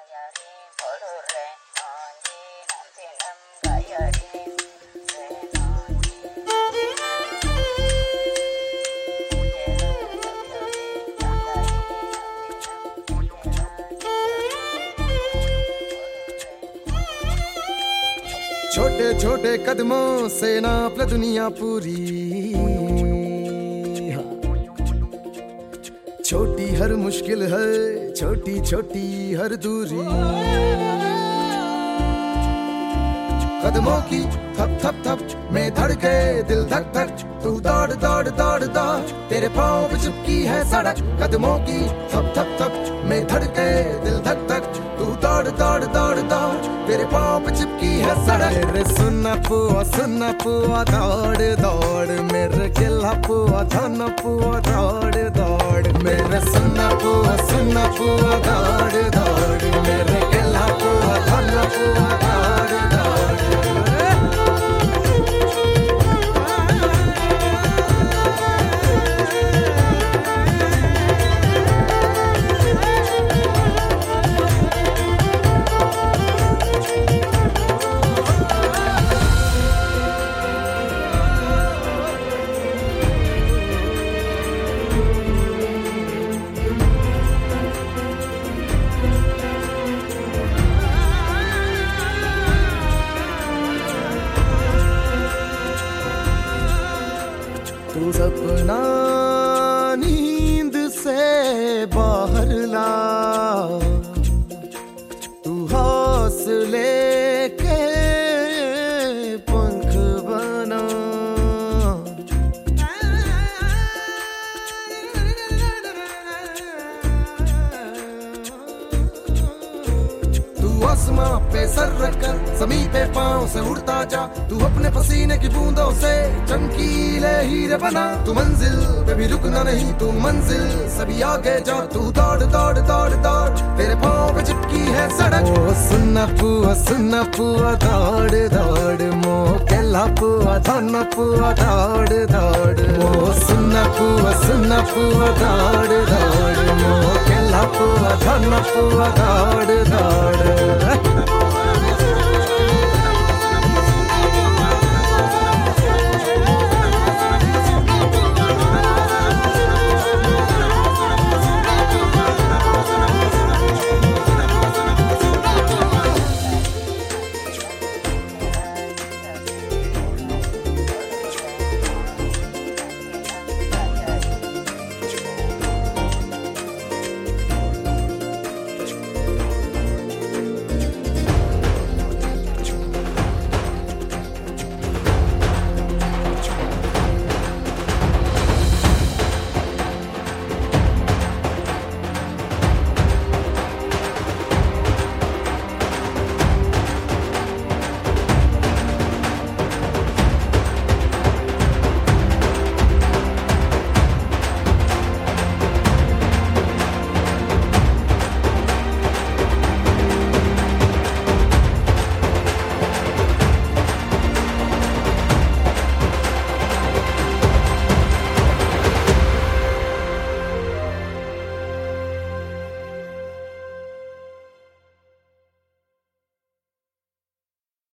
छोटे छोटे कदमों से नाप ले दुनिया पूरी, छोटी हर मुश्किल है, छोटी छोटी हर दूरी। कदमों की थप थप थप में धड़के दिल धक धक, तू दौड़ दौड़ दौड़ दौड़, तेरे पाँव पे चिपकी है सड़क। कदमों की थप थप थप में धड़के दिल धक धक, तू दौड़ दौड़ दौड़ दौड़, तेरे पाँव पे चिपकी है सड़क। मेरे सुना पुआ दौड़ दौड़, मेरे गिला पुआ धन पुआ दौड़ दौड़। मेरे सुना पुआ दौड़ दौड़, मेरे गिला पुआ धन पुआ दौड़ दौड़। तू सपना नींद से बाहर ला, तू हौसले के पंख बना। तू आसमां पे सर रखकर ज़मीन पे पाँव से उड़ता जा, तू अपने पसीने की बूंदों से चमकीले हीरे बना। तू मंजिल पे भी रुकना नहीं, तू मंजिल से भी आगे जा, तू दौड़ दौड़ दौड़ दौड़, तेरे पाँव पे चिपकी है सड़क। ओ सुना पुआ दौड़ दौड़, मोह केला पुआ धन पुआ दौड़ दौड़। ओ सुना पुआ दौड़ दौड़, मोह केला पुआ धन पुआ दौड़ दौड़।